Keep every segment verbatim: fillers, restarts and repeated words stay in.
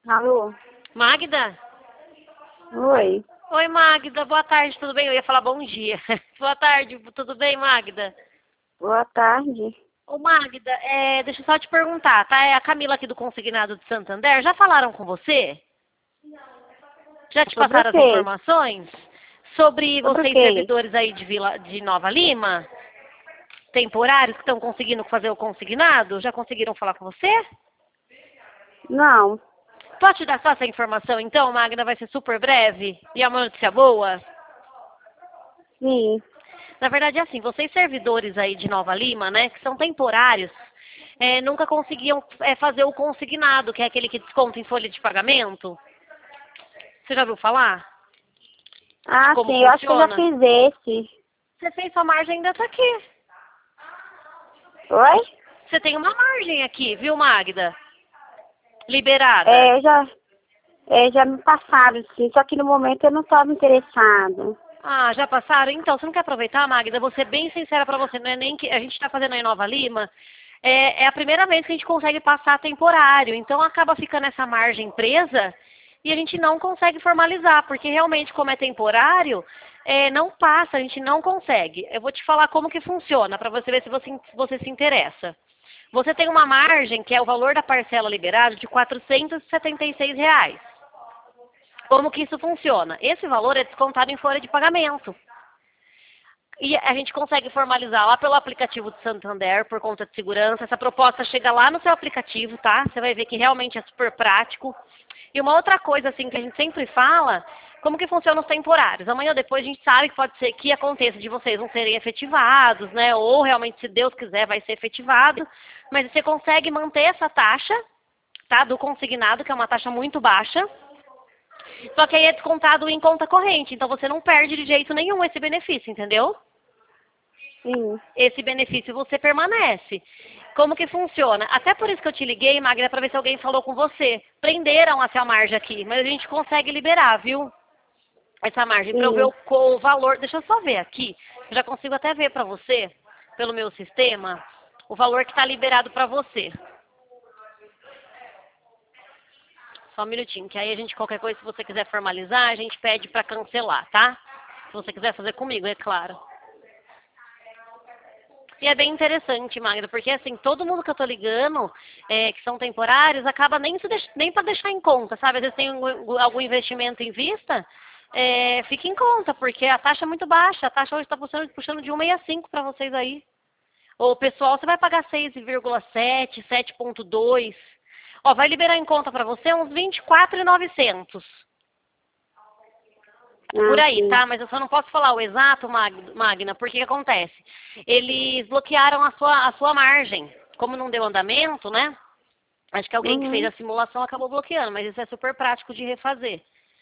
Alô? Magda? Oi. Oi, Magda. Boa tarde, tudo bem? Eu ia falar bom dia. Boa tarde, tudo bem, Magda? Boa tarde. Ô, Magda, é, deixa eu só te perguntar, tá? É a Camila aqui do Consignado de Santander. Já falaram com você? Já te Sobre o passaram as quê? informações? Sobre Sobre o vocês, quê? servidores aí de, Vila, de Nova Lima? Temporários que estão conseguindo fazer o consignado? Já conseguiram falar com você? Não. Posso te dar só essa informação, então, Magda? Vai ser super breve. E é uma notícia boa? Sim. Na verdade, é assim, vocês servidores aí de Nova Lima, né, que são temporários, é, nunca conseguiam é, fazer o consignado, que é aquele que desconta em folha de pagamento. Você já ouviu falar de Ah, como sim. Eu acho que eu já funciona? fiz esse. Você fez sua margem ainda está aqui. Oi? Você tem uma margem aqui, viu, Magda? Liberada. É, já, é, já me passaram, sim. Só que no momento eu não estava interessado. Ah, já passaram? Então, você não quer aproveitar, Magda? Vou ser bem sincera pra você, não é nem que a gente está fazendo aí em Nova Lima, é, é a primeira vez que a gente consegue passar temporário, então acaba ficando essa margem presa e a gente não consegue formalizar, porque realmente como é temporário, é, não passa, a gente não consegue. Eu vou te falar como que funciona, para você ver se você, você se interessa. Você tem uma margem, que é o valor da parcela liberada, de quatrocentos e setenta e seis reais. Como que isso funciona? Esse valor é descontado em folha de pagamento. E a gente consegue formalizar lá pelo aplicativo do Santander, por conta de segurança. Essa proposta chega lá no seu aplicativo, tá? Você vai ver que realmente é super prático. E uma outra coisa, assim, que a gente sempre fala, como que funciona os temporários. Amanhã ou depois a gente sabe que pode ser que aconteça de vocês não serem efetivados, né? Ou realmente, se Deus quiser, vai ser efetivado. Mas você consegue manter essa taxa, tá? Do consignado, que é uma taxa muito baixa. Só que aí é descontado em conta corrente, então você não perde de jeito nenhum esse benefício, entendeu? Sim. Esse benefício você permanece. Como que funciona? Até por isso que eu te liguei, Magda, para ver se alguém falou com você. Prenderam a sua margem aqui, mas a gente consegue liberar, viu? Essa margem, para eu ver Sim. o, o valor. Deixa eu só ver aqui. Eu já consigo até ver para você, pelo meu sistema, o valor que está liberado para você. Só um minutinho, que aí a gente, qualquer coisa, se você quiser formalizar, a gente pede para cancelar, tá? Se você quiser fazer comigo, é claro. E é bem interessante, Magda, porque assim, todo mundo que eu tô ligando, é, que são temporários, acaba nem, se deix... nem para deixar em conta, sabe? Às vezes tem algum algum investimento em vista, é, fica em conta, porque a taxa é muito baixa. A taxa hoje está puxando, puxando de um vírgula sessenta e cinco para vocês aí. O pessoal, você vai pagar seis vírgula sete, sete vírgula dois. Ó, vai liberar em conta para você uns vinte e quatro mil e novecentos. Por Ah, aí, sim. tá? Mas eu só não posso falar o exato, Mag- Magna, porque que acontece? Eles bloquearam a sua, a sua margem. Como não deu andamento, né? Acho que alguém que fez Uhum. a simulação acabou bloqueando, mas isso é super prático de refazer.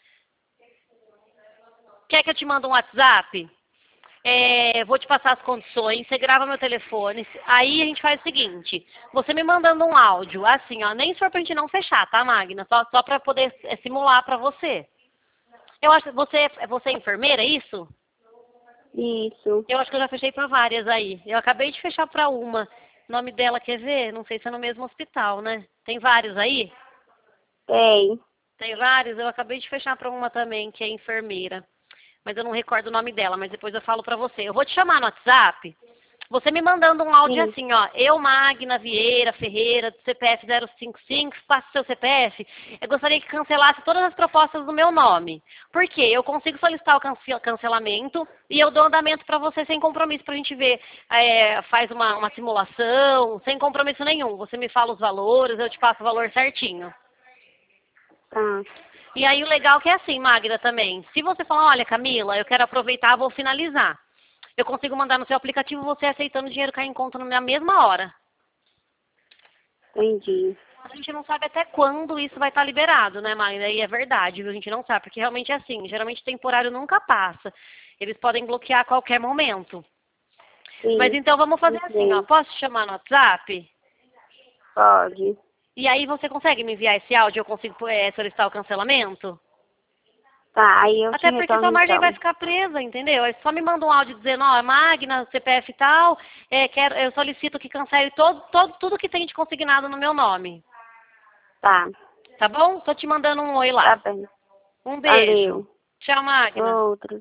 Quer que eu te mande um WhatsApp? É, vou te passar as condições, você grava meu telefone. Aí a gente faz o seguinte, você me mandando um áudio, assim, ó, nem se for pra gente não fechar, tá, Magna? Só, só pra poder é, simular pra você. Eu acho que você, você é enfermeira, é isso? Isso. Eu acho que eu já fechei para várias aí. Eu acabei de fechar para uma. O nome dela, quer ver? Não sei se é no mesmo hospital, né? Tem vários aí? Tem. Tem vários. Eu acabei de fechar para uma também, que é enfermeira. Mas eu não recordo o nome dela, mas depois eu falo para você. Eu vou te chamar no WhatsApp. Você me mandando um áudio Sim. assim, ó. Eu, Magna Vieira Ferreira, do C P F zero cinco cinco, passa o seu C P F. Eu gostaria que cancelasse todas as propostas do meu nome. Por quê? Eu consigo solicitar o cance- cancelamento e eu dou andamento para você sem compromisso para a gente ver. É, faz uma, uma simulação, sem compromisso nenhum. Você me fala os valores, eu te passo o valor certinho. Tá. E aí o legal que é assim, Magda, também. Se você falar, olha, Camila, eu quero aproveitar, vou finalizar. Eu consigo mandar no seu aplicativo você aceitando o dinheiro cair em conta na mesma hora. Entendi. A gente não sabe até quando isso vai estar liberado, né, Magda? E é verdade, viu? A gente não sabe, porque realmente é assim. Geralmente temporário nunca passa. Eles podem bloquear a qualquer momento. Mas Sim. então vamos fazer Muito assim, ó. bem. Posso te chamar no WhatsApp? Pode. E aí você consegue me enviar esse áudio? Eu consigo é, solicitar o cancelamento? Tá, aí eu te Até porque sua retorno margem vai então. ficar presa, entendeu? Aí só me manda um áudio dizendo, ó, Magna, C P F e tal, é, quero, eu solicito que cancele todo, todo, tudo que tem de consignado no meu nome. Tá. Tá bom? Tô te mandando um oi lá. Tá bem. Um beijo. Valeu. Tchau, Magna. Outro.